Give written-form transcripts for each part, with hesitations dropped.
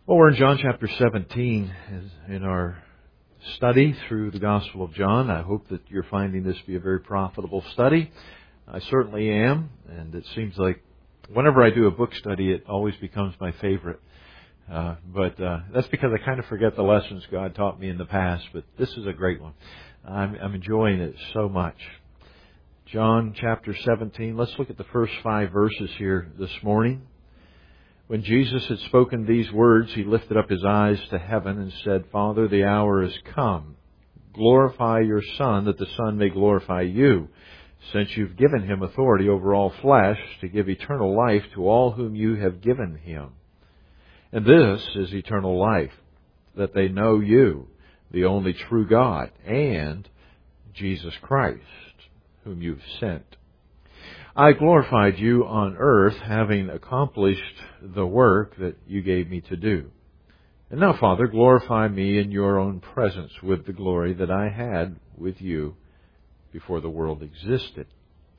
Well, we're in John chapter 17 in our study through the Gospel of John. I hope that you're finding this to be a very profitable study. I certainly am, and it seems like whenever I do a book study, it always becomes my favorite. But that's because I kind of forget the lessons God taught me in the past, but this is a great one. I'm enjoying it so much. John chapter 17, let's look at the first 5 verses here this morning. When Jesus had spoken these words, He lifted up His eyes to heaven and said, Father, the hour is come. Glorify your Son, that the Son may glorify you, since you've given Him authority over all flesh to give eternal life to all whom you have given Him. And this is eternal life, that they know you, the only true God, and Jesus Christ, whom you've sent. I glorified you on earth, having accomplished the work that you gave me to do. And now, Father, glorify me in your own presence with the glory that I had with you before the world existed.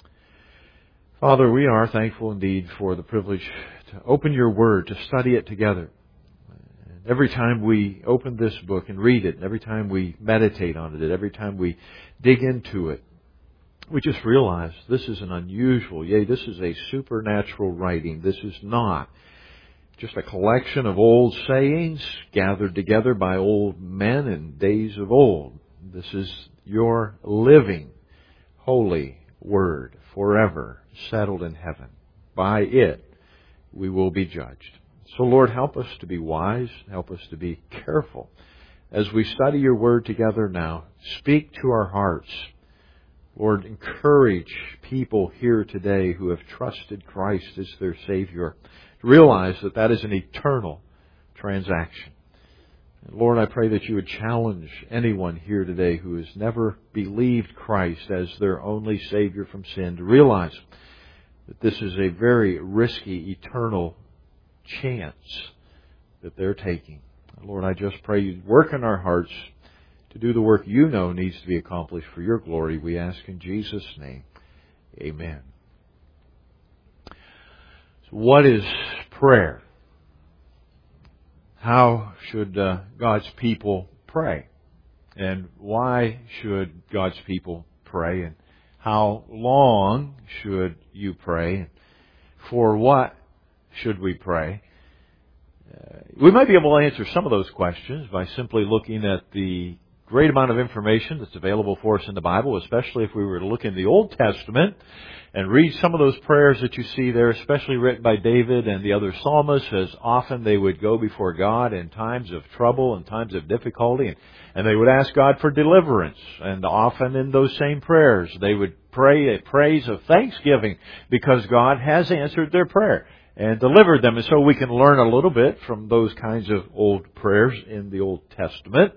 Father, we are thankful indeed for the privilege to open your word, to study it together. And every time we open this book and read it, every time we meditate on it, every time we dig into it, we just realize this is an unusual, this is a supernatural writing. This is not just a collection of old sayings gathered together by old men in days of old. This is your living, holy word, forever settled in heaven. By it, we will be judged. So, Lord, help us to be wise. Help us to be careful. As we study your word together now, speak to our hearts. Lord, encourage people here today who have trusted Christ as their Savior to realize that that is an eternal transaction. And Lord, I pray that you would challenge anyone here today who has never believed Christ as their only Savior from sin to realize that this is a very risky, eternal chance that they're taking. Lord, I just pray you'd work in our hearts to do the work you know needs to be accomplished for your glory. We ask in Jesus' name. Amen. So what is prayer? How should God's people pray? And why should God's people pray? And how long should you pray? For what should we pray? We might be able to answer some of those questions by simply looking at the great amount of information that's available for us in the Bible, especially if we were to look in the Old Testament and read some of those prayers that you see there, especially written by David and the other psalmists, as often they would go before God in times of trouble and times of difficulty, and they would ask God for deliverance. And often in those same prayers, they would pray a praise of thanksgiving because God has answered their prayer and delivered them. And so we can learn a little bit from those kinds of old prayers in the Old Testament.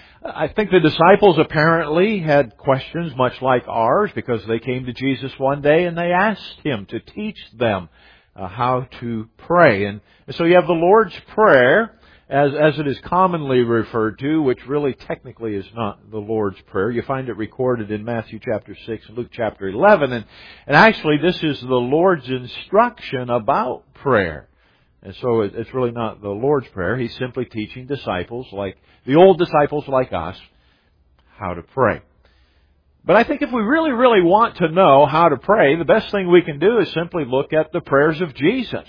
I think the disciples apparently had questions much like ours because they came to Jesus one day and they asked Him to teach them how to pray. And so you have the Lord's Prayer, as it is commonly referred to, which really technically is not the Lord's Prayer. You find it recorded in Matthew chapter 6 and Luke chapter 11. And actually this is the Lord's instruction about prayer. And so it's really not the Lord's Prayer. He's simply teaching disciples, like the old disciples like us, how to pray. But I think if we really, really want to know how to pray, the best thing we can do is simply look at the prayers of Jesus.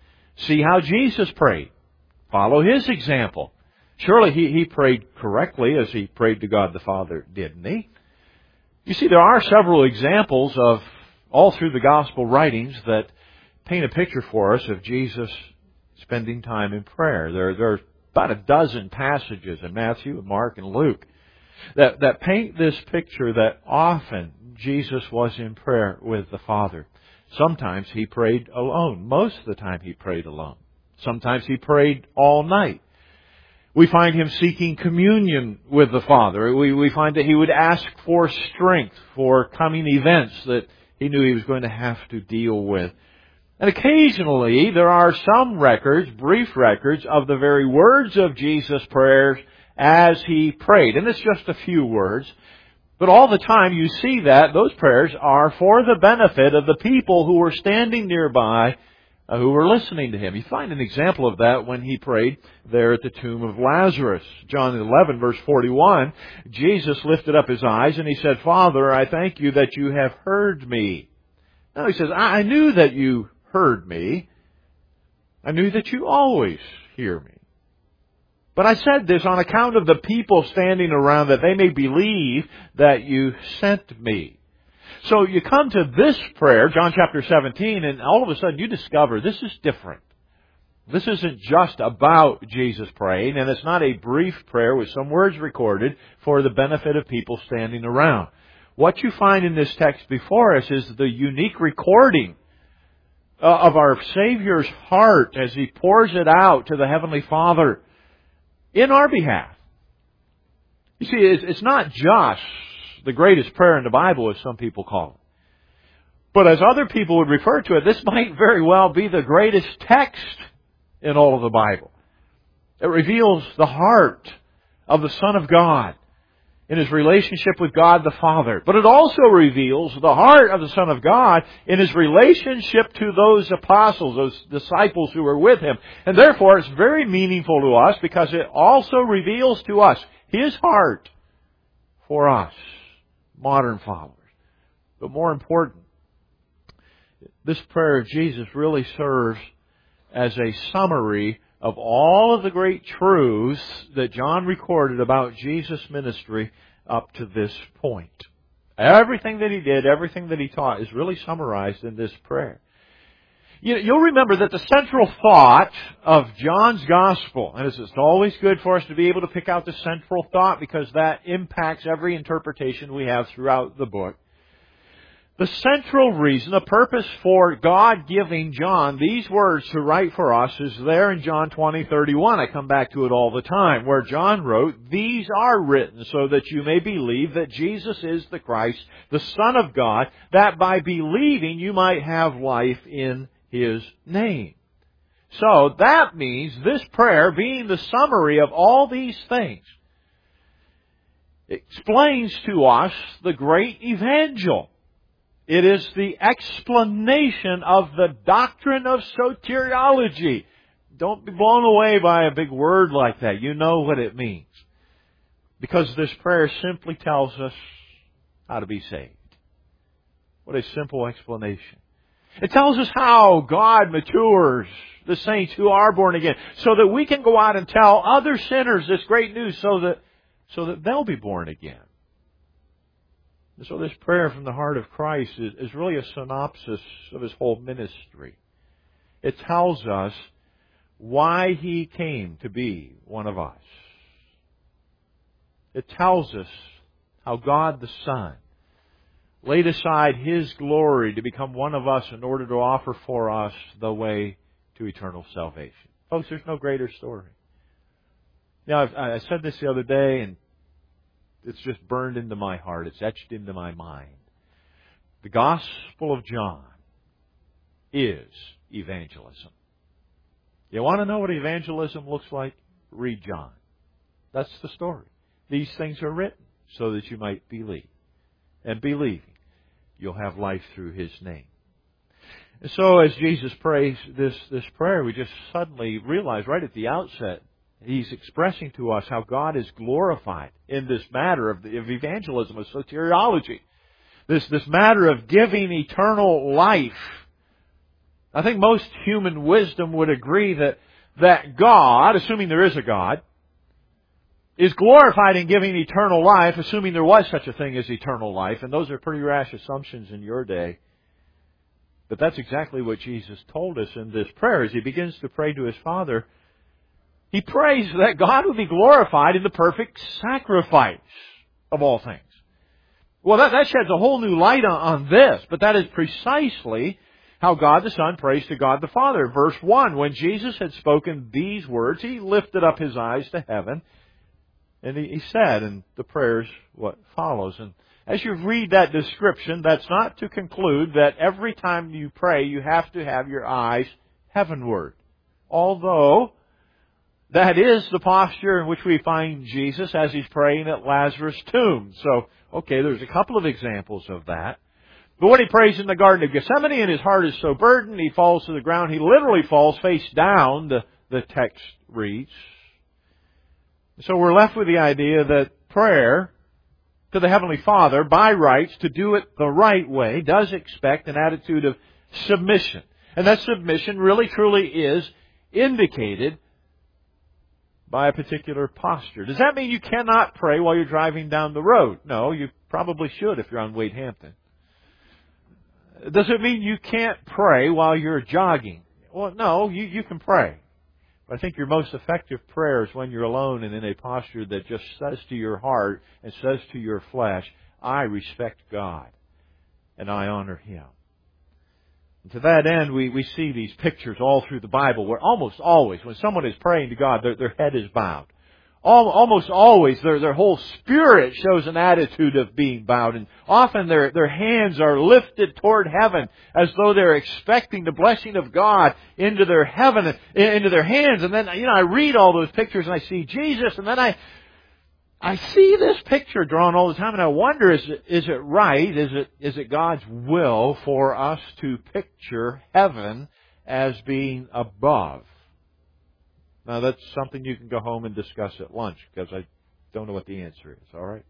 See how Jesus prayed. Follow His example. Surely He prayed correctly as He prayed to God the Father, didn't He? You see, there are several examples of all through the Gospel writings that paint a picture for us of Jesus spending time in prayer. There are about a dozen passages in Matthew, Mark, and Luke that paint this picture that often Jesus was in prayer with the Father. Sometimes He prayed alone. Most of the time He prayed alone. Sometimes He prayed all night. We find Him seeking communion with the Father. We find that He would ask for strength for coming events that He knew He was going to have to deal with. And occasionally there are some records, brief records, of the very words of Jesus' prayers as He prayed. And it's just a few words. But all the time you see that those prayers are for the benefit of the people who were standing nearby who were listening to him. You find an example of that when he prayed there at the tomb of Lazarus. John 11, verse 41, Jesus lifted up his eyes and he said, "Father, I thank you that you have heard me." Now he says, I knew that you heard me. I knew that you always hear me. But I said this on account of the people standing around, that they may believe that you sent me. So you come to this prayer, John chapter 17, and all of a sudden you discover this is different. This isn't just about Jesus praying, and it's not a brief prayer with some words recorded for the benefit of people standing around. What you find in this text before us is the unique recording of our Savior's heart as He pours it out to the Heavenly Father in our behalf. You see, it's not just the greatest prayer in the Bible, as some people call it. But as other people would refer to it, this might very well be the greatest text in all of the Bible. It reveals the heart of the Son of God in His relationship with God the Father. But it also reveals the heart of the Son of God in His relationship to those apostles, those disciples who were with Him. And therefore, it's very meaningful to us because it also reveals to us His heart for us, modern followers. But more important, this prayer of Jesus really serves as a summary of all of the great truths that John recorded about Jesus' ministry up to this point. Everything that He did, everything that He taught is really summarized in this prayer. You'll remember that the central thought of John's Gospel, and it's always good for us to be able to pick out the central thought because that impacts every interpretation we have throughout the book. The central reason, the purpose for God giving John these words to write for us is there in John 20:31. I come back to it all the time, where John wrote, "These are written so that you may believe that Jesus is the Christ, the Son of God, that by believing you might have life in His name." So that means this prayer, being the summary of all these things, explains to us the great evangel. It is the explanation of the doctrine of soteriology. Don't be blown away by a big word like that. You know what it means. Because this prayer simply tells us how to be saved. What a simple explanation. It tells us how God matures the saints who are born again, so that we can go out and tell other sinners this great news so that they'll be born again. So this prayer from the heart of Christ is really a synopsis of His whole ministry. It tells us why He came to be one of us. It tells us how God the Son laid aside His glory to become one of us in order to offer for us the way to eternal salvation. Folks, there's no greater story. Now, I said this the other day, and it's just burned into my heart. It's etched into my mind. The Gospel of John is evangelism. You want to know what evangelism looks like? Read John. That's the story. These things are written so that you might believe. And believing, you'll have life through His name. And so as Jesus prays this prayer, we just suddenly realize right at the outset, He's expressing to us how God is glorified in this matter of evangelism, of soteriology. This matter of giving eternal life. I think most human wisdom would agree that God, assuming there is a God, is glorified in giving eternal life, assuming there was such a thing as eternal life. And those are pretty rash assumptions in your day. But that's exactly what Jesus told us in this prayer. As He begins to pray to His Father, He prays that God will be glorified in the perfect sacrifice of all things. Well, that sheds a whole new light on this, but that is precisely how God the Son prays to God the Father. Verse 1, when Jesus had spoken these words, He lifted up His eyes to heaven, and He said, and the prayer's what follows. And as you read that description, that's not to conclude that every time you pray, you have to have your eyes heavenward. Although that is the posture in which we find Jesus as He's praying at Lazarus' tomb. So, okay, there's a couple of examples of that. But when he prays in the Garden of Gethsemane and his heart is so burdened, he falls to the ground. He literally falls face down, the text reads. So we're left with the idea that prayer to the Heavenly Father, by rights, to do it the right way, does expect an attitude of submission. And that submission really truly is indicated by a particular posture. Does that mean you cannot pray while you're driving down the road? No, you probably should if you're on Wade Hampton. Does it mean you can't pray while you're jogging? Well, no, you can pray. But I think your most effective prayer is when you're alone and in a posture that just says to your heart and says to your flesh, I respect God and I honor Him. And to that end, we see these pictures all through the Bible where almost always when someone is praying to God, their head is bowed. Almost always their whole spirit shows an attitude of being bowed. And often their hands are lifted toward heaven as though they're expecting the blessing of God into their heaven, into their hands. And then, I read all those pictures and I see Jesus, and then I see this picture drawn all the time, and I wonder, is it right? Is it God's will for us to picture heaven as being above? Now, that's something you can go home and discuss at lunch, because I don't know what the answer is, all right?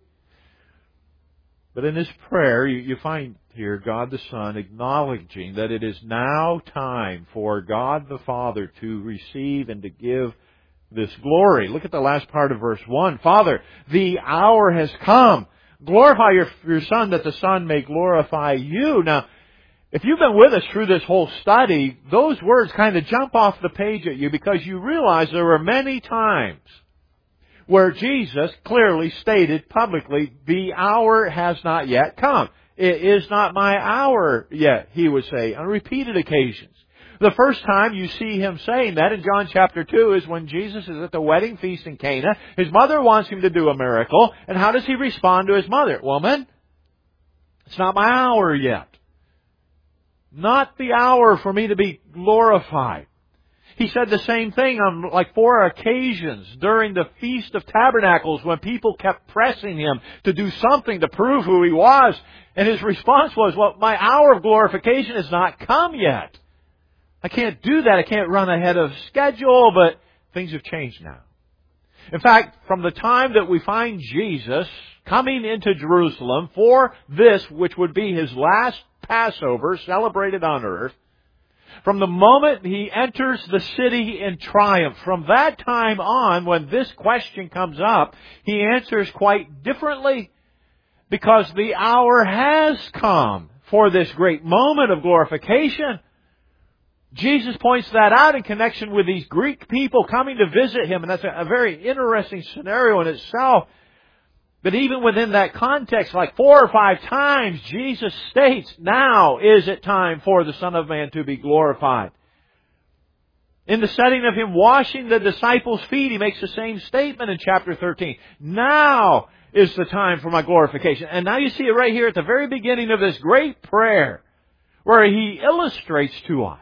But in this prayer, you find here God the Son acknowledging that it is now time for God the Father to receive and to give this glory. Look at the last part of verse 1. Father, the hour has come. Glorify your Son, that the Son may glorify you. Now, if you've been with us through this whole study, those words kind of jump off the page at you because you realize there were many times where Jesus clearly stated publicly, the hour has not yet come. It is not my hour yet, He would say on repeated occasions. The first time you see Him saying that in John chapter 2 is when Jesus is at the wedding feast in Cana. His mother wants Him to do a miracle. And how does He respond to His mother? Woman, it's not my hour yet. Not the hour for me to be glorified. He said the same thing on like 4 occasions during the Feast of Tabernacles when people kept pressing Him to do something to prove who He was. And His response was, well, my hour of glorification has not come yet. I can't do that. I can't run ahead of schedule, but things have changed now. In fact, from the time that we find Jesus coming into Jerusalem for this, which would be His last Passover celebrated on earth, from the moment He enters the city in triumph, from that time on, when this question comes up, He answers quite differently, because the hour has come for this great moment of glorification. Jesus points that out in connection with these Greek people coming to visit Him, and that's a very interesting scenario in itself. But even within that context, like 4 or 5 times, Jesus states, now is it time for the Son of Man to be glorified. In the setting of Him washing the disciples' feet, He makes the same statement in chapter 13. Now is the time for my glorification. And now you see it right here at the very beginning of this great prayer, where He illustrates to us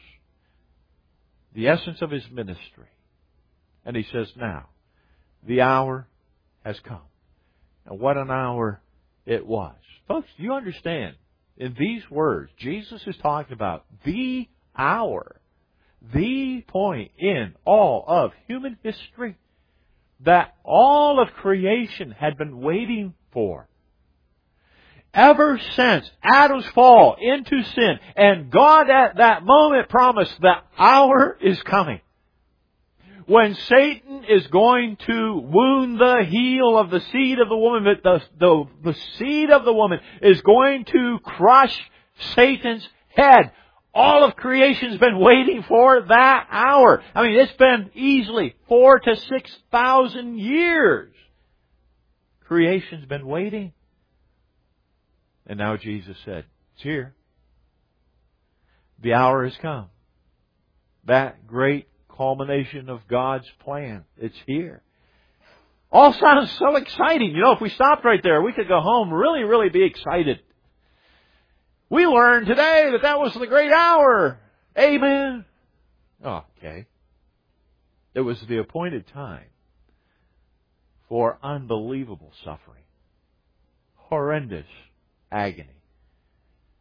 the essence of His ministry. And He says, now, the hour has come. And what an hour it was. Folks, you understand, in these words, Jesus is talking about the hour, the point in all of human history that all of creation had been waiting for. Ever since Adam's fall into sin, and God at that moment promised the hour is coming when Satan is going to wound the heel of the seed of the woman, but the seed of the woman is going to crush Satan's head. All of creation's been waiting for that hour. I mean, it's been easily 4,000 to 6,000 years. Creation's been waiting. And now Jesus said, it's here. The hour has come. That great culmination of God's plan. It's here. All sounds so exciting. You know, if we stopped right there, we could go home really, really be excited. We learned today that was the great hour. Amen. Okay. It was the appointed time for unbelievable suffering. Horrendous agony.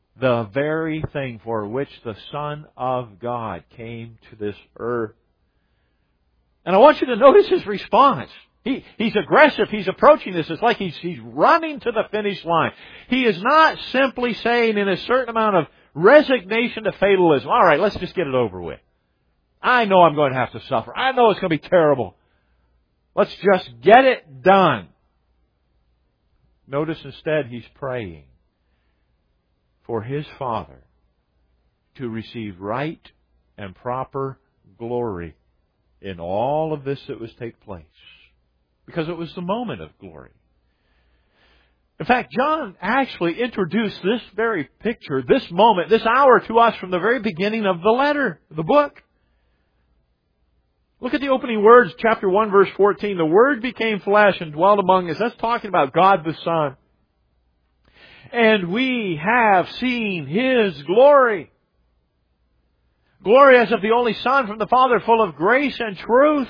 The very thing for which the Son of God came to this earth. And I want you to notice His response. He's aggressive. He's approaching this. It's like he's running to the finish line. He is not simply saying in a certain amount of resignation to fatalism, all right, let's just get it over with. I know I'm going to have to suffer. I know it's going to be terrible. Let's just get it done. Notice instead He's praying for His Father to receive right and proper glory in all of this that was take place. Because it was the moment of glory. In fact, John actually introduced this very picture, this moment, this hour to us from the very beginning of the letter, the book. Look at the opening words, chapter 1, verse 14. The Word became flesh and dwelt among us. That's talking about God the Son. And we have seen His glory. Glory as of the only Son from the Father, full of grace and truth.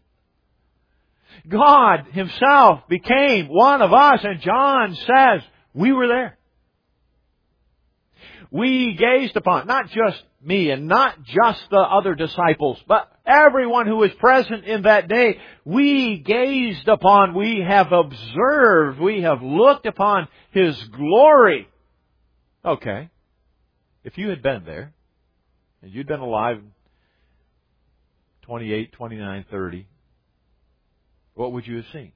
God Himself became one of us, and John says, we were there. We gazed upon, not just me and not just the other disciples, but everyone who was present in that day. We gazed upon, we have observed, we have looked upon His glory. Okay. If you had been there, and you'd been alive in 28, 29, 30, what would you have seen?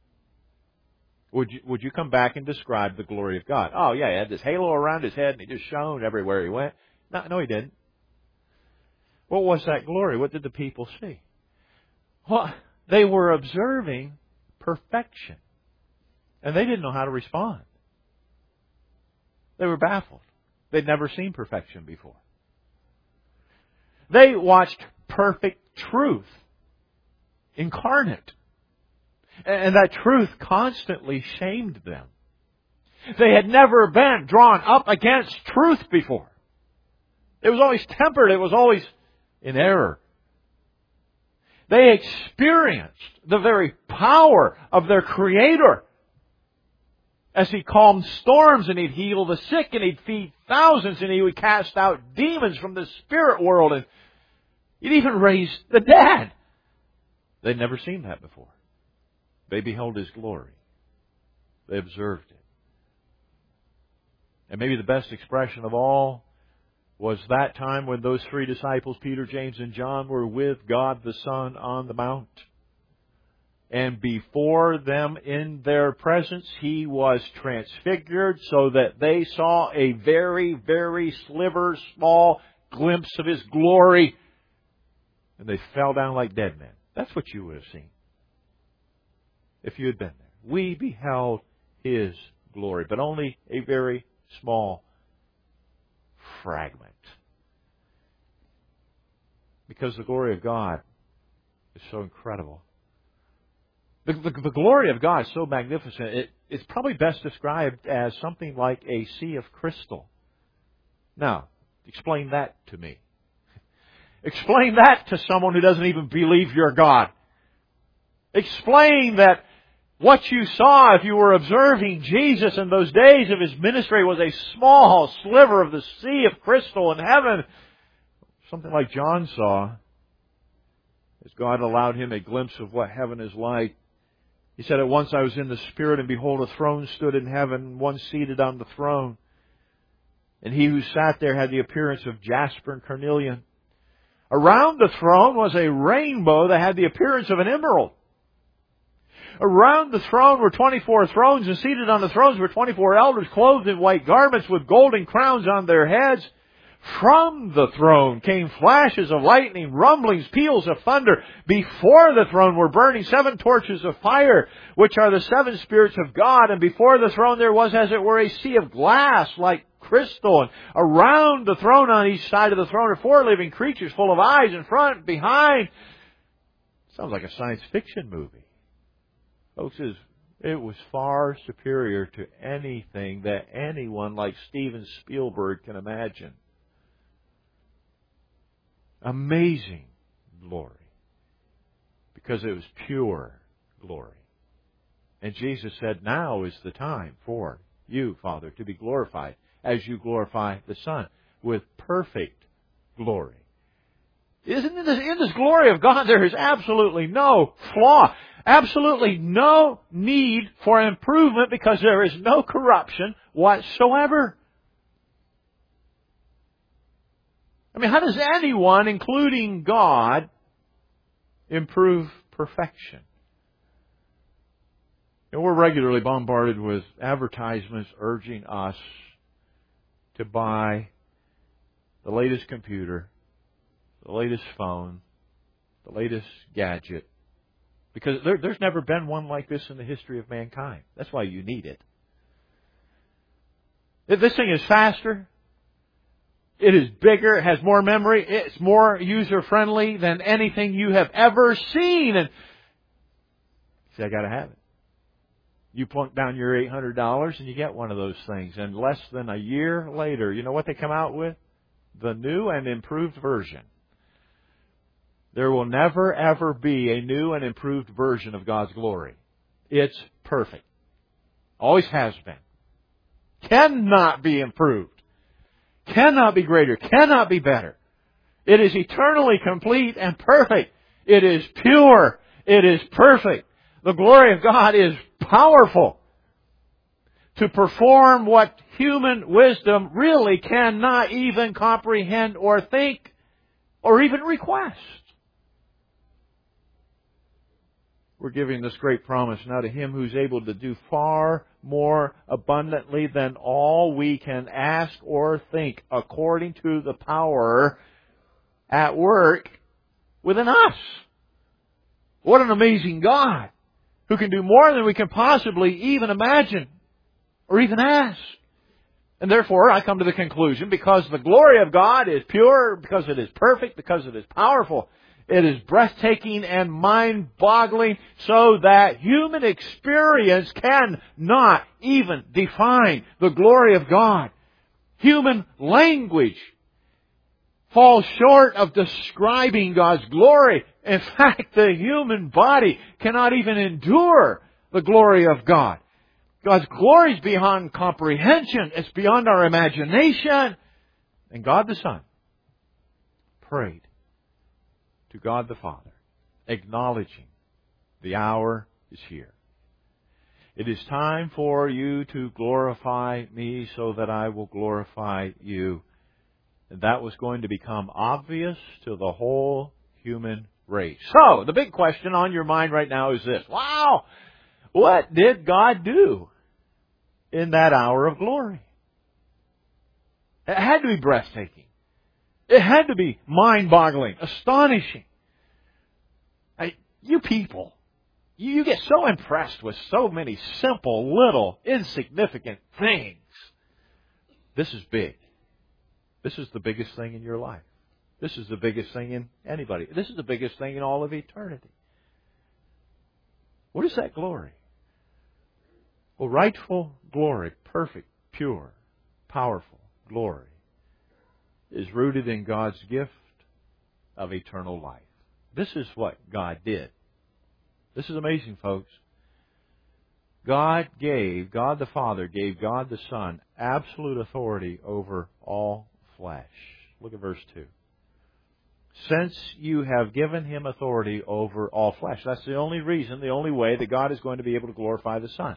Would you come back and describe the glory of God? Oh yeah, He had this halo around His head and He just shone everywhere He went. No, He didn't. What was that glory? What did the people see? Well, they were observing perfection. And they didn't know how to respond. They were baffled. They'd never seen perfection before. They watched perfect truth incarnate. And that truth constantly shamed them. They had never been drawn up against truth before. It was always tempered. It was always in error. They experienced the very power of their Creator as He calmed storms and He'd heal the sick and He'd feed thousands and He would cast out demons from the spirit world and He'd even raise the dead. They'd never seen that before. They beheld His glory. They observed it. And maybe the best expression of all was that time when those three disciples, Peter, James, and John, were with God the Son on the mount. And before them in their presence, He was transfigured so that they saw a very, very sliver, small glimpse of His glory. And they fell down like dead men. That's what you would have seen if you had been there. We beheld His glory, but only a very small fragment. Because the glory of God is so incredible. The glory of God is so magnificent, it's probably best described as something like a sea of crystal. Now, explain that to me. Explain that to someone who doesn't even believe you're God. Explain that what you saw if you were observing Jesus in those days of His ministry was a small sliver of the sea of crystal in heaven. Something like John saw as God allowed him a glimpse of what heaven is like. He said, "At once I was in the Spirit, and behold, a throne stood in heaven, one seated on the throne. And He who sat there had the appearance of jasper and carnelian. Around the throne was a rainbow that had the appearance of an emerald. Around the throne were 24 thrones, and seated on the thrones were 24 elders, clothed in white garments with golden crowns on their heads. From the throne came flashes of lightning, rumblings, peals of thunder. Before the throne were burning 7 torches of fire, which are the 7 spirits of God. And before the throne there was, as it were, a sea of glass like crystal. And around the throne on each side of the throne are 4 living creatures full of eyes in front and behind." Sounds like a science fiction movie. Folks, it was far superior to anything that anyone like Steven Spielberg can imagine. Amazing glory. Because it was pure glory. And Jesus said, now is the time for you, Father, to be glorified as you glorify the Son with perfect glory. In this glory of God, there is absolutely no flaw, absolutely no need for improvement, because there is no corruption whatsoever. I mean, how does anyone, including God, improve perfection? And we're regularly bombarded with advertisements urging us to buy the latest computer, the latest phone, the latest gadget, because there's never been one like this in the history of mankind. That's why you need it. If this thing is faster, it is bigger, it has more memory, it's more user-friendly than anything you have ever seen. And see, I got to have it. You plunk down your $800 and you get one of those things. And less than a year later, you know what they come out with? The new and improved version. There will never, ever be a new and improved version of God's glory. It's perfect. Always has been. Cannot be improved. Cannot be greater. Cannot be better. It is eternally complete and perfect. It is pure. It is perfect. The glory of God is powerful to perform what human wisdom really cannot even comprehend or think or even request. We're giving this great promise now to Him who's able to do far more abundantly than all we can ask or think, according to the power at work within us. What an amazing God, who can do more than we can possibly even imagine or even ask. And therefore, I come to the conclusion, because the glory of God is pure, because it is perfect, because it is powerful, it is breathtaking and mind-boggling, so that human experience cannot even define the glory of God. Human language falls short of describing God's glory. In fact, the human body cannot even endure the glory of God. God's glory is beyond comprehension. It's beyond our imagination. And God the Son prayed to God the Father, acknowledging the hour is here. It is time for you to glorify me so that I will glorify you. And that was going to become obvious to the whole human race. So, the big question on your mind right now is this. Wow! What did God do in that hour of glory? It had to be breathtaking. It had to be mind-boggling, astonishing. You people, you get so impressed with so many simple, little, insignificant things. This is big. This is the biggest thing in your life. This is the biggest thing in anybody. This is the biggest thing in all of eternity. What is that glory? Well, rightful glory, perfect, pure, powerful glory, is rooted in God's gift of eternal life. This is what God did. This is amazing, folks. God the Father gave God the Son absolute authority over all flesh. Look at verse 2. Since you have given Him authority over all flesh. That's the only reason, the only way that God is going to be able to glorify the Son.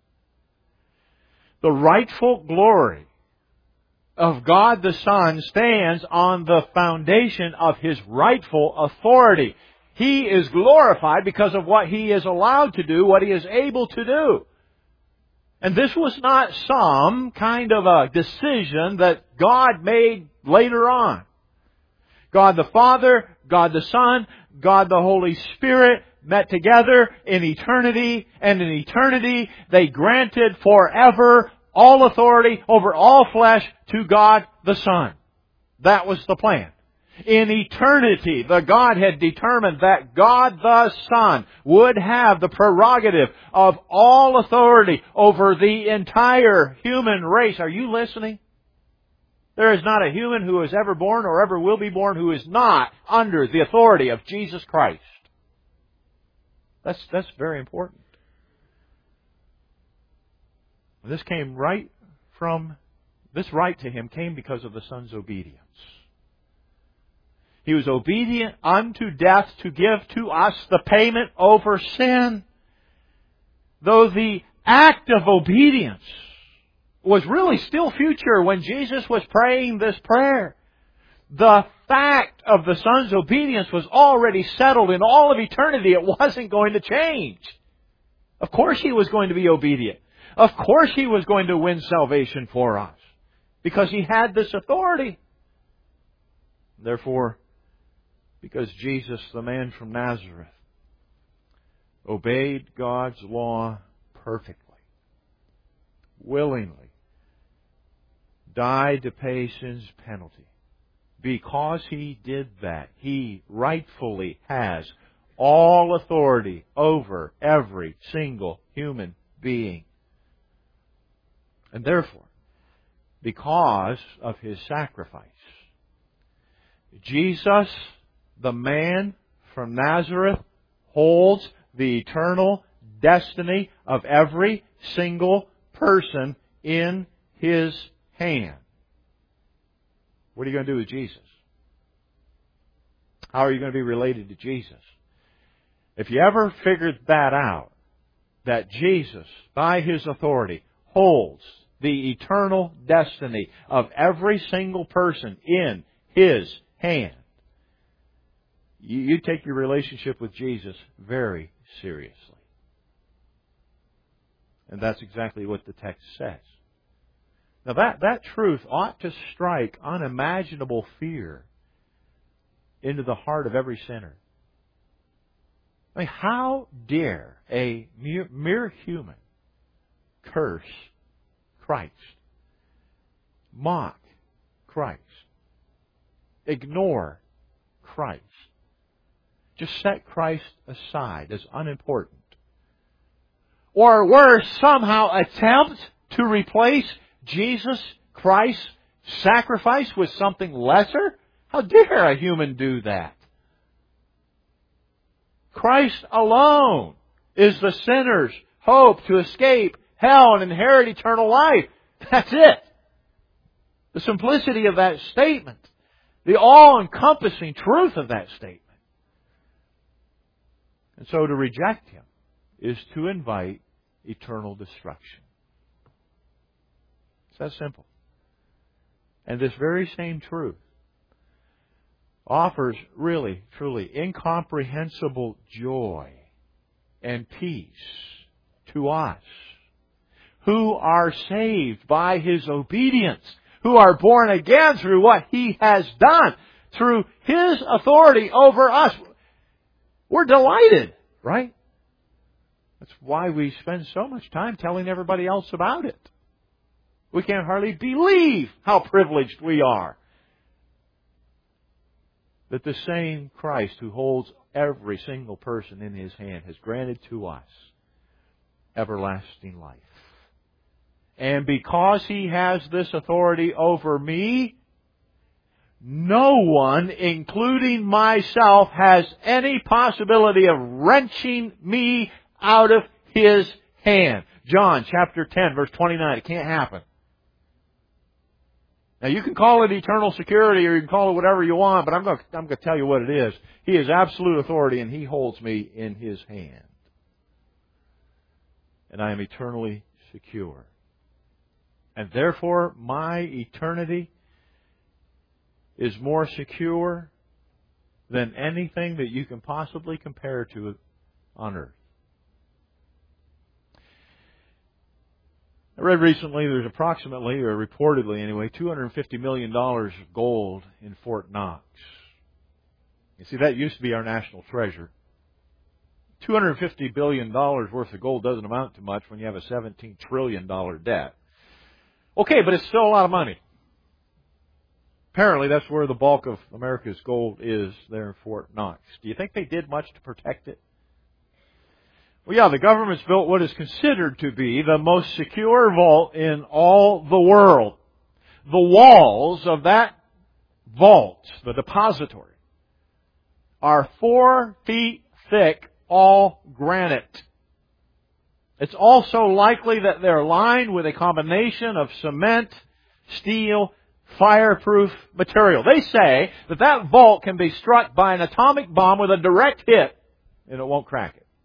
The rightful glory of God the Son stands on the foundation of His rightful authority. He is glorified because of what He is allowed to do, what He is able to do. And this was not some kind of a decision that God made later on. God the Father, God the Son, God the Holy Spirit met together in eternity, and in eternity they granted forever all authority over all flesh to God the Son. That was the plan. In eternity, the Godhead determined that God the Son would have the prerogative of all authority over the entire human race. Are you listening? There is not a human who is ever born or ever will be born who is not under the authority of Jesus Christ. That's very important. This came right from this right to Him came because of the Son's obedience. He was obedient unto death to give to us the payment over sin. Though the act of obedience was really still future when Jesus was praying this prayer, the fact of the Son's obedience was already settled in all of eternity. It wasn't going to change. Of course He was going to be obedient. Of course He was going to win salvation for us, because He had this authority. Therefore, because Jesus, the man from Nazareth, obeyed God's law perfectly, willingly, died to pay sin's penalty. Because He did that, He rightfully has all authority over every single human being. And therefore, because of His sacrifice, Jesus, the man from Nazareth, holds the eternal destiny of every single person in His hand. What are you going to do with Jesus? How are you going to be related to Jesus? If you ever figured that out, that Jesus, by His authority, holds the eternal destiny of every single person in His hand, you take your relationship with Jesus very seriously. And that's exactly what the text says. Now that truth ought to strike unimaginable fear into the heart of every sinner. I mean, how dare a mere human curse Christ, mock Christ, ignore Christ, just set Christ aside as unimportant? Or worse, somehow attempt to replace Jesus Christ's sacrifice with something lesser? How dare a human do that? Christ alone is the sinner's hope to escape hell and inherit eternal life. That's it. The simplicity of that statement. The all-encompassing truth of that statement. And so to reject Him is to invite eternal destruction. It's that simple. And this very same truth offers really, truly incomprehensible joy and peace to us who are saved by His obedience, who are born again through what He has done, through His authority over us. We're delighted, right? That's why we spend so much time telling everybody else about it. We can't hardly believe how privileged we are that the same Christ who holds every single person in His hand has granted to us everlasting life. And because He has this authority over me, no one, including myself, has any possibility of wrenching me out of His hand. John chapter 10, verse 29. It can't happen. Now you can call it eternal security or you can call it whatever you want, but I'm going to tell you what it is. He has absolute authority and He holds me in His hand. And I am eternally secure. And therefore my eternity is more secure than anything that you can possibly compare to on earth. I read recently there's approximately, or reportedly anyway, $250 million of gold in Fort Knox. You see, that used to be our national treasure. $250 billion worth of gold doesn't amount to much when you have a $17 trillion debt. Okay, but it's still a lot of money. Apparently that's where the bulk of America's gold is, there in Fort Knox. Do you think they did much to protect it? Well, yeah, the government's built what is considered to be the most secure vault in all the world. The walls of that vault, the depository, are 4 feet thick, all granite. It's also likely that they're lined with a combination of cement, steel, fireproof material. They say that that vault can be struck by an atomic bomb with a direct hit and it won't crack it.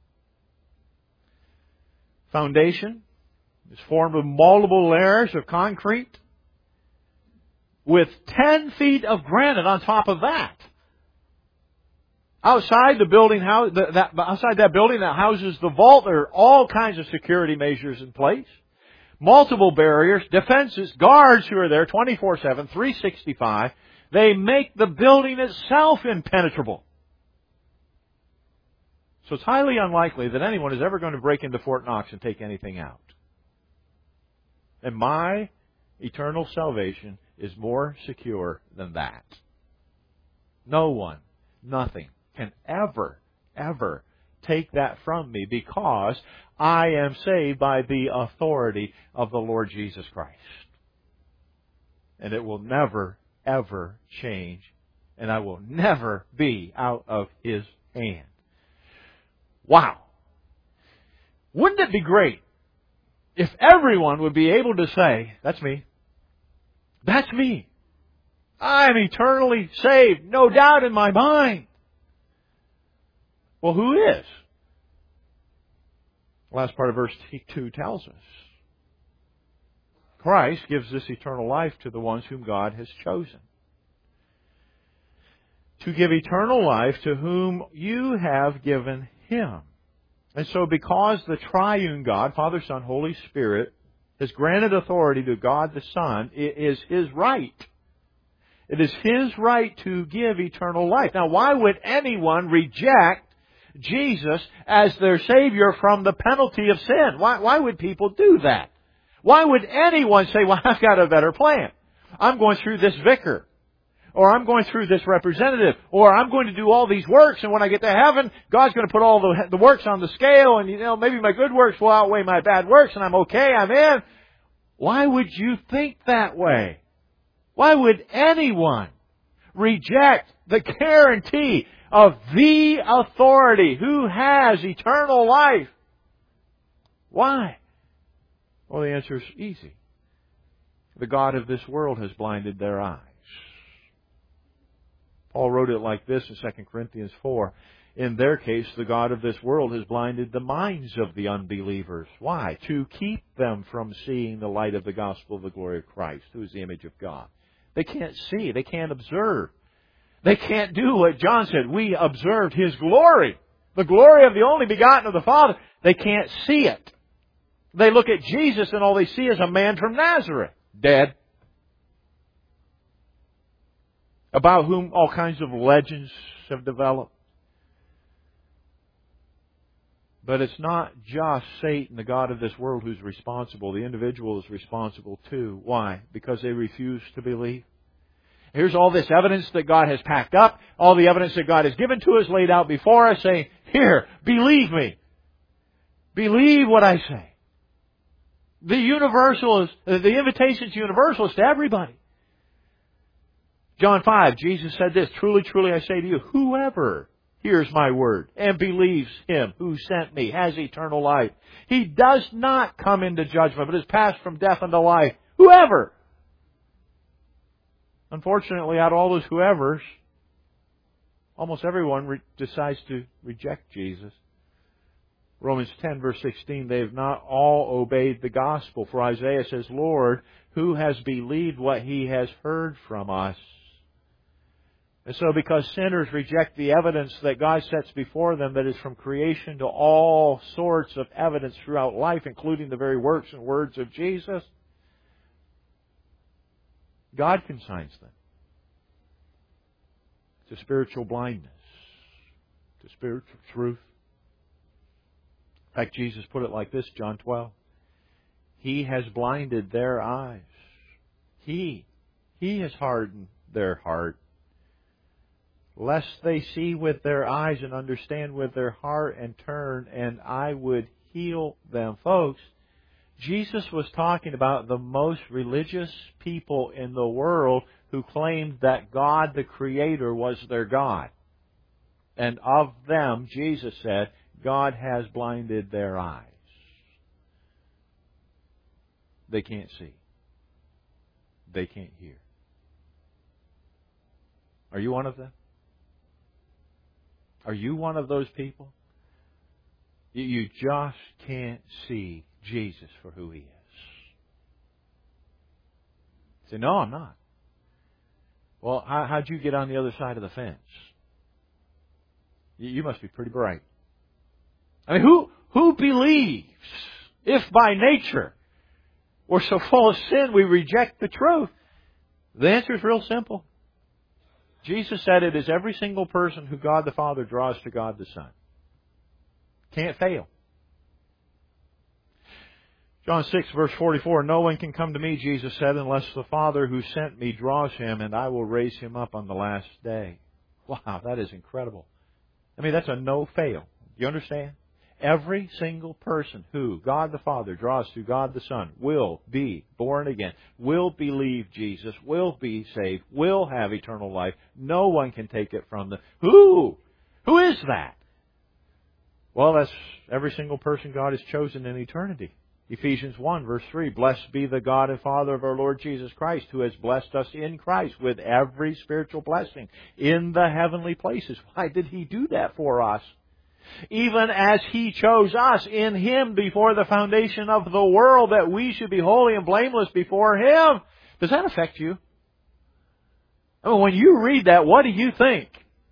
Foundation is formed of multiple layers of concrete with 10 feet of granite on top of that. Outside the building, outside that building that houses the vault, there are all kinds of security measures in place. Multiple barriers, defenses, guards who are there 24/7, 365. They make the building itself impenetrable. So it's highly unlikely that anyone is ever going to break into Fort Knox and take anything out. And my eternal salvation is more secure than that. No one, nothing can ever take that from me because I am saved by the authority of the Lord Jesus Christ. And it will never, ever change. And I will never be out of His hand. Wow. Wouldn't it be great if everyone would be able to say, that's me. That's me. I'm eternally saved, no doubt in my mind. Well, who is? Last part of verse 2 tells us. Christ gives this eternal life to the ones whom God has chosen. To give eternal life to whom you have given Him. And so because the triune God, Father, Son, Holy Spirit, has granted authority to God the Son, it is His right. It is His right to give eternal life. Now, why would anyone reject Jesus as their Savior from the penalty of sin? Why would people do that? Why would anyone say, well, I've got a better plan. I'm going through this vicar. Or I'm going through this representative. Or I'm going to do all these works, and when I get to heaven, God's going to put all the works on the scale, and maybe my good works will outweigh my bad works, and I'm okay, I'm in. Why would you think that way? Why would anyone reject the guarantee of the authority who has eternal life? Why? Well, the answer is easy. The God of this world has blinded their eyes. Paul wrote it like this in 2 Corinthians 4. In their case, the God of this world has blinded the minds of the unbelievers. Why? To keep them from seeing the light of the gospel of the glory of Christ, who is the image of God. They can't see. They can't observe. They can't do what John said. We observed His glory. The glory of the only begotten of the Father. They can't see it. They look at Jesus and all they see is a man from Nazareth. Dead. About whom all kinds of legends have developed. But it's not just Satan, the God of this world, who's responsible. The individual is responsible too. Why? Because they refuse to believe. Here's all this evidence that God has packed up. All the evidence that God has given to us, laid out before us, saying, here, believe me. Believe what I say. The invitation is universal. It's to everybody. John 5, Jesus said this, truly, truly, I say to you, whoever hears my word and believes Him who sent me has eternal life. He does not come into judgment, but is passed from death unto life. Whoever. Unfortunately, out of all those whoever's, almost everyone decides to reject Jesus. Romans 10, verse 16, they have not all obeyed the gospel. For Isaiah says, Lord, who has believed what he has heard from us? And so because sinners reject the evidence that God sets before them that is from creation to all sorts of evidence throughout life, including the very works and words of Jesus, God consigns them to spiritual blindness, to spiritual truth. In fact, Jesus put it like this, John 12. He has blinded their eyes. He has hardened their heart, lest they see with their eyes and understand with their heart and turn, and I would heal them. Folks, Jesus was talking about the most religious people in the world who claimed that God, the Creator, was their God. And of them, Jesus said, God has blinded their eyes. They can't see. they can't hear. Are you one of them? Are you one of those people? You just can't see Jesus for who He is. You say, no, I'm not. Well, how'd you get on the other side of the fence? You must be pretty bright. I mean, who believes if by nature we're so full of sin we reject the truth? The answer is real simple. Jesus said it is every single person who God the Father draws to God the Son. Can't fail. John 6, verse 44, no one can come to me, Jesus said, unless the Father who sent me draws him, and I will raise him up on the last day. Wow, that is incredible. I mean, that's a no-fail. You understand? Every single person who God the Father draws to God the Son will be born again, will believe Jesus, will be saved, will have eternal life. No one can take it from them. Who? Who is that? Well, that's every single person God has chosen in eternity. Ephesians 1, verse 3, blessed be the God and Father of our Lord Jesus Christ, who has blessed us in Christ with every spiritual blessing in the heavenly places. Why did He do that for us? Even as He chose us in Him before the foundation of the world, that we should be holy and blameless before Him. Does that affect you? I mean, when you read that, what do you think?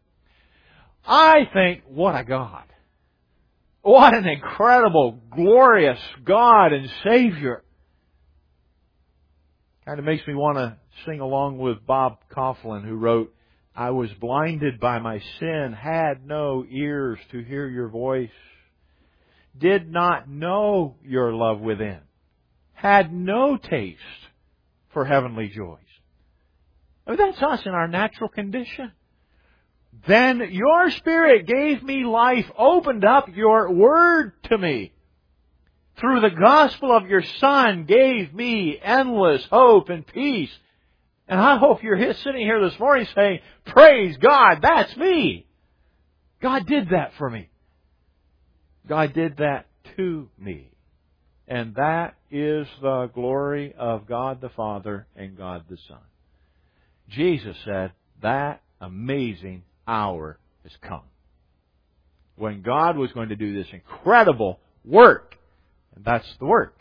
I think, what a God. What an incredible, glorious God and Savior. Kind of makes me want to sing along with Bob Coughlin, who wrote, I was blinded by my sin, had no ears to hear your voice, did not know your love within, had no taste for heavenly joys. I mean, that's us in our natural condition. Then your Spirit gave me life, opened up your Word to me. Through the gospel of your Son gave me endless hope and peace. And I hope you're sitting here this morning saying, praise God, that's me. God did that for me. God did that to me. And that is the glory of God the Father and God the Son. Jesus said, that amazing hour has come when God was going to do this incredible work. And that's the work.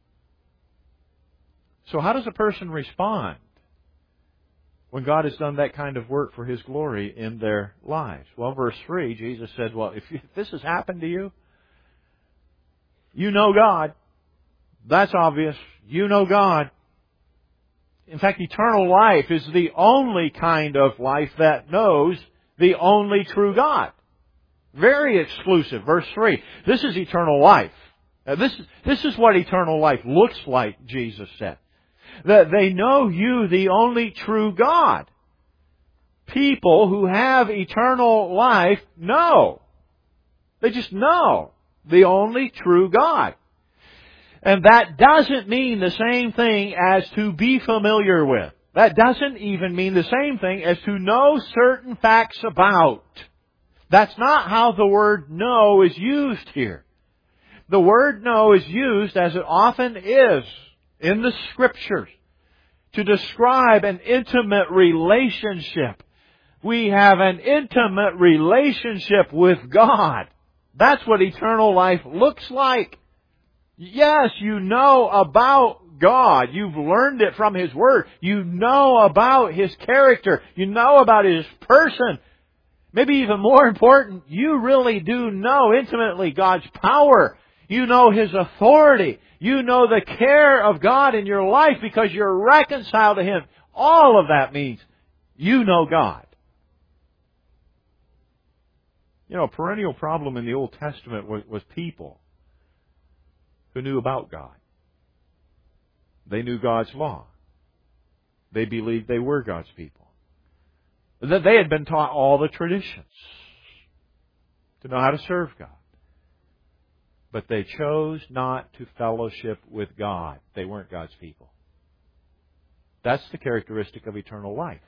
So how does a person respond when God has done that kind of work for His glory in their lives? Well, verse 3, Jesus said, well, if this has happened to you, you know God. That's obvious. You know God. In fact, eternal life is the only kind of life that knows the only true God. Very exclusive. Verse 3. This is eternal life. This is what eternal life looks like, Jesus said. That they know you, the only true God. People who have eternal life know. They just know the only true God. And that doesn't mean the same thing as to be familiar with. That doesn't even mean the same thing as to know certain facts about. That's not how the word know is used here. The word know is used, as it often is in the Scriptures, to describe an intimate relationship. We have an intimate relationship with God. That's what eternal life looks like. Yes, you know about God. You've learned it from His Word. You know about His character. You know about His person. Maybe even more important, you really do know intimately God's power. You know His authority. You know the care of God in your life because you're reconciled to Him. All of that means you know God. You know, a perennial problem in the Old Testament was people who knew about God. They knew God's law. They believed they were God's people. That they had been taught all the traditions to know how to serve God. But they chose not to fellowship with God. They weren't God's people. That's the characteristic of eternal life.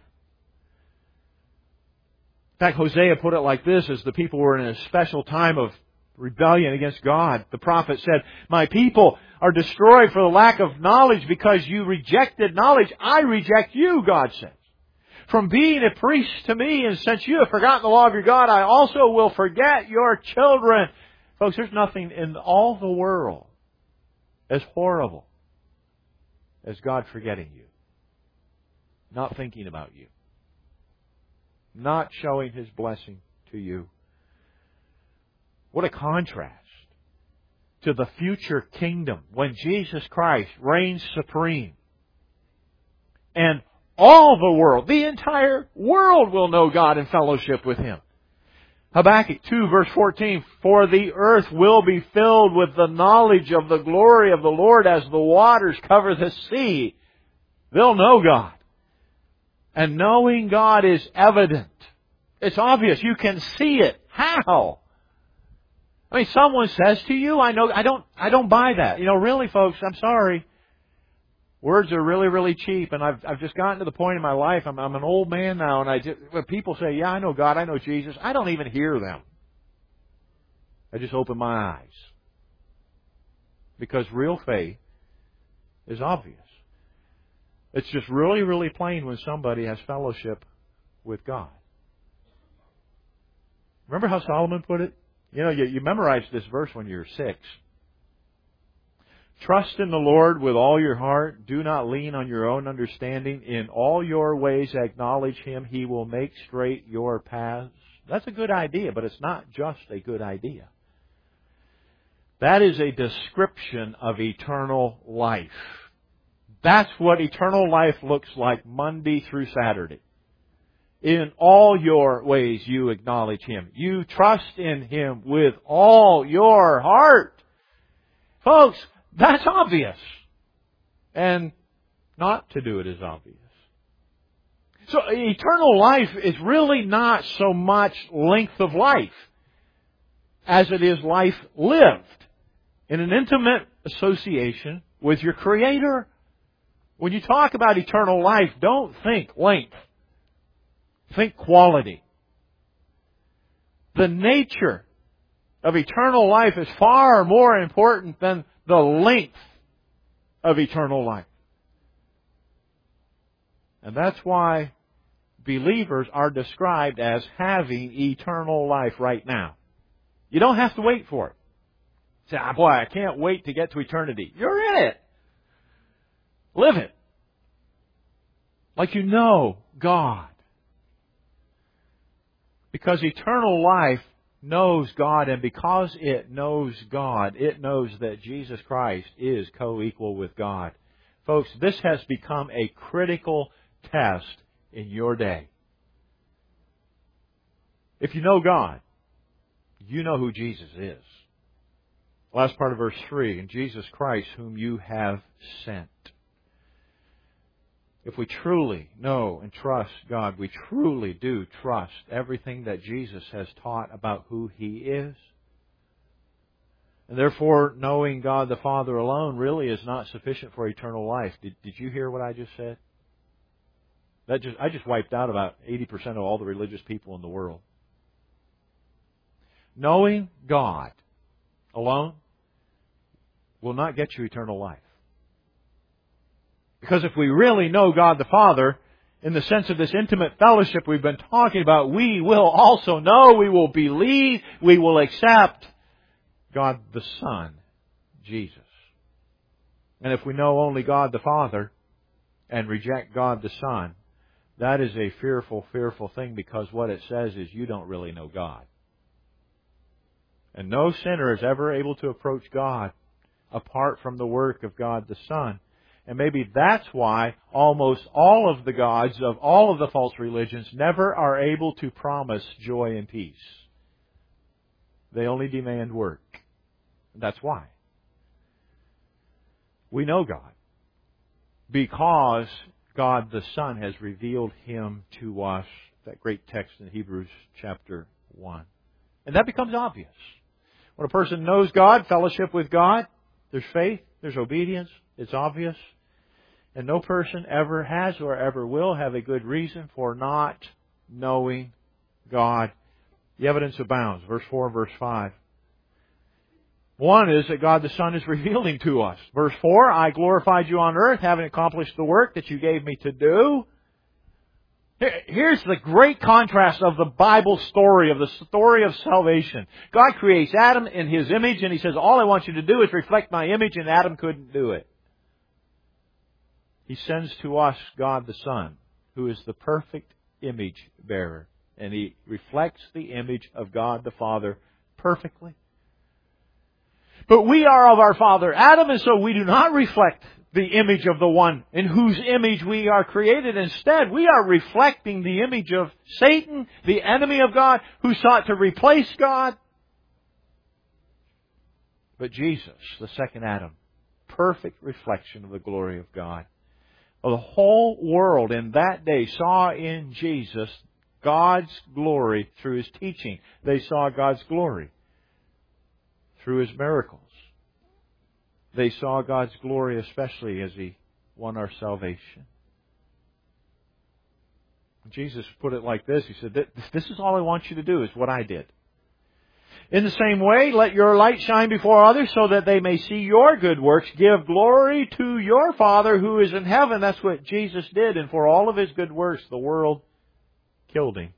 In fact, Hosea put it like this, as the people were in a special time of rebellion against God. The prophet said, "My people are destroyed for the lack of knowledge because you rejected knowledge. I reject you," God says. "From being a priest to me, and since you have forgotten the law of your God, I also will forget your children." Folks, there's nothing in all the world as horrible as God forgetting you. Not thinking about you. Not showing His blessing to you. What a contrast to the future kingdom when Jesus Christ reigns supreme. And all the world, the entire world will know God and fellowship with Him. Habakkuk 2 verse 14, "For the earth will be filled with the knowledge of the glory of the Lord as the waters cover the sea." They'll know God. And knowing God is evident. It's obvious. You can see it. How? I mean, someone says to you, I don't buy that. Really, folks, I'm sorry. Words are really, really cheap, and I've just gotten to the point in my life, I'm an old man now, and when people say, "Yeah, I know God, I know Jesus," I don't even hear them. I just open my eyes. Because real faith is obvious. It's just really, really plain when somebody has fellowship with God. Remember how Solomon put it? You memorized this verse when you were 6. "Trust in the Lord with all your heart. Do not lean on your own understanding. In all your ways acknowledge Him. He will make straight your paths." That's a good idea, but it's not just a good idea. That is a description of eternal life. That's what eternal life looks like Monday through Saturday. In all your ways you acknowledge Him. You trust in Him with all your heart. Folks, that's obvious. And not to do it is obvious. So eternal life is really not so much length of life as it is life lived in an intimate association with your Creator. When you talk about eternal life, don't think length. Think quality. The nature of eternal life is far more important than the length of eternal life. And that's why believers are described as having eternal life right now. You don't have to wait for it. Say, "Boy, I can't wait to get to eternity." You're in it. Live it. Like you know God. Because eternal life knows God, and because it knows God, it knows that Jesus Christ is co-equal with God. Folks, this has become a critical test in your day. If you know God, you know who Jesus is. Last part of verse 3, "And Jesus Christ, whom you have sent." If we truly know and trust God, we truly do trust everything that Jesus has taught about who He is. And therefore, knowing God the Father alone really is not sufficient for eternal life. Did you hear what I just said? I just wiped out about 80% of all the religious people in the world. Knowing God alone will not get you eternal life. Because if we really know God the Father, in the sense of this intimate fellowship we've been talking about, we will also know, we will believe, we will accept God the Son, Jesus. And if we know only God the Father and reject God the Son, that is a fearful, fearful thing, because what it says is you don't really know God. And no sinner is ever able to approach God apart from the work of God the Son. And maybe that's why almost all of the gods of all of the false religions never are able to promise joy and peace. They only demand work. That's why. We know God because God the Son has revealed Him to us. That great text in Hebrews chapter 1. And that becomes obvious. When a person knows God, fellowship with God, there's faith, there's obedience, it's obvious. And no person ever has or ever will have a good reason for not knowing God. The evidence abounds. Verse 4 and verse 5. One is that God the Son is revealing to us. Verse 4, I glorified you on earth, having accomplished the work that you gave me to do. Here's the great contrast of the Bible story, of the story of salvation. God creates Adam in His image, and He says, all I want you to do is reflect my image, and Adam couldn't do it. He sends to us God the Son, who is the perfect image bearer, and He reflects the image of God the Father perfectly. But we are of our father Adam, and so we do not reflect the image of the one in whose image we are created. Instead, we are reflecting the image of Satan, the enemy of God, who sought to replace God. But Jesus, the second Adam, perfect reflection of the glory of God. The whole world in that day saw in Jesus God's glory through His teaching. They saw God's glory through His miracles. They saw God's glory especially as He won our salvation. Jesus put it like this. He said, this is all I want you to do, is what I did. In the same way, let your light shine before others so that they may see your good works. Give glory to your Father who is in heaven. That's what Jesus did. And for all of His good works, the world killed Him.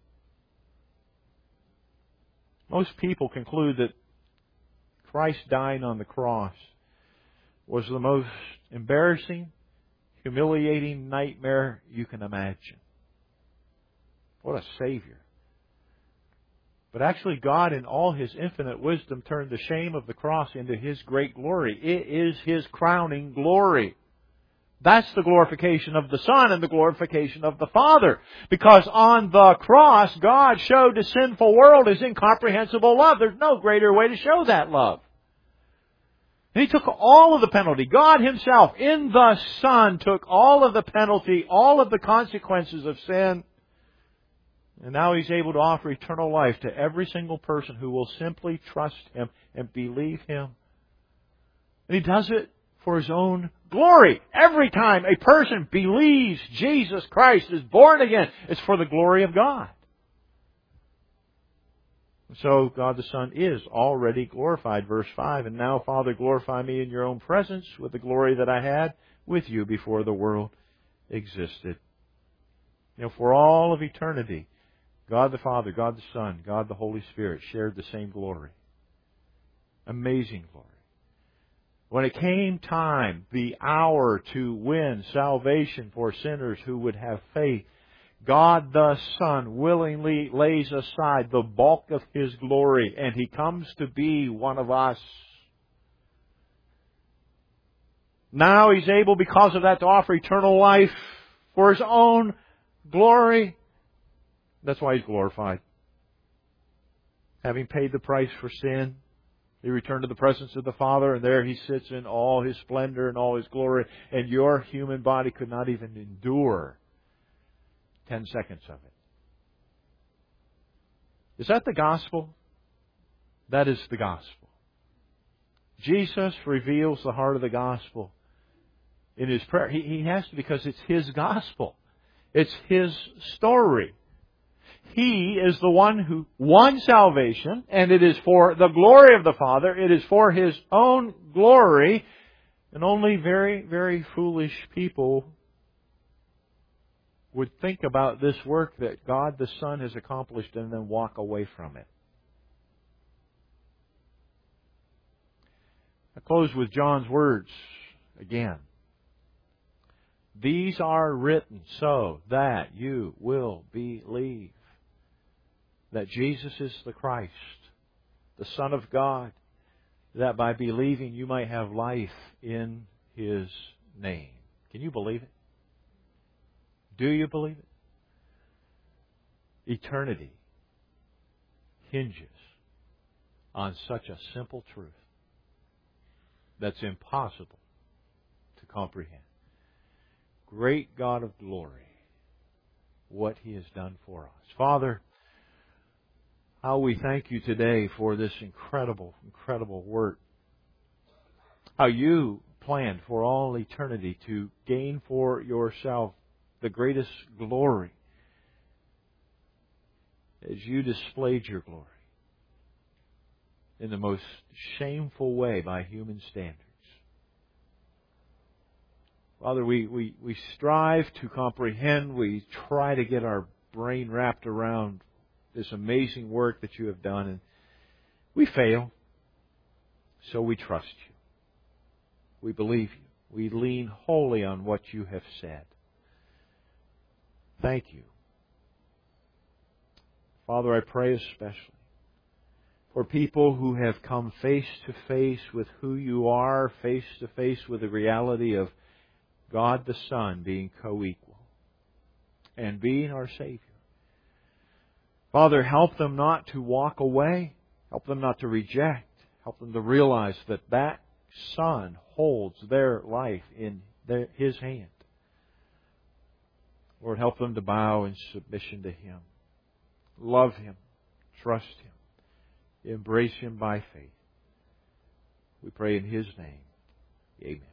Most people conclude that Christ dying on the cross was the most embarrassing, humiliating nightmare you can imagine. What a Savior. But actually, God, in all His infinite wisdom, turned the shame of the cross into His great glory. It is His crowning glory. That's the glorification of the Son and the glorification of the Father. Because on the cross, God showed the sinful world His incomprehensible love. There's no greater way to show that love. And He took all of the penalty. God Himself, in the Son, took all of the penalty, all of the consequences of sin. And now He's able to offer eternal life to every single person who will simply trust Him and believe Him. And He does it for His own glory. Every time a person believes Jesus Christ is born again, it's for the glory of God. So God the Son is already glorified. Verse 5, and now, Father, glorify me in your own presence with the glory that I had with you before the world existed. You know, for all of eternity, God the Father, God the Son, God the Holy Spirit shared the same glory. Amazing glory. When it came time, the hour to win salvation for sinners who would have faith, God the Son willingly lays aside the bulk of His glory, and He comes to be one of us. Now He's able, because of that, to offer eternal life for His own glory. That's why He's glorified. Having paid the price for sin, He returned to the presence of the Father, and there He sits in all His splendor and all His glory, and your human body could not even endure 10 seconds of it. Is that the gospel? That is the gospel. Jesus reveals the heart of the gospel in His prayer. He has to, because it's His gospel. It's His story. He is the one who won salvation, and it is for the glory of the Father. It is for His own glory, and only very, very foolish people would think about this work that God the Son has accomplished and then walk away from it. I close with John's words again. These are written so that you will believe that Jesus is the Christ, the Son of God, that by believing you might have life in His name. Can you believe it? Do you believe it? Eternity hinges on such a simple truth that's impossible to comprehend. Great God of glory, what He has done for us. Father, how we thank You today for this incredible, incredible work. How You planned for all eternity to gain for Yourself the greatest glory as You displayed Your glory. in the most shameful way by human standards. Father, we strive to comprehend, we try to get our brain wrapped around this amazing work that you have done, and we fail. So we trust you. We believe you. We lean wholly on what you have said. Thank you. Father, I pray especially for people who have come face to face with who you are, face to face with the reality of God the Son being co-equal and being our Savior. Father, help them not to walk away. Help them not to reject. Help them to realize that that Son holds their life in His hand. Lord, help them to bow in submission to Him. Love Him. Trust Him. Embrace Him by faith. We pray in His name. Amen.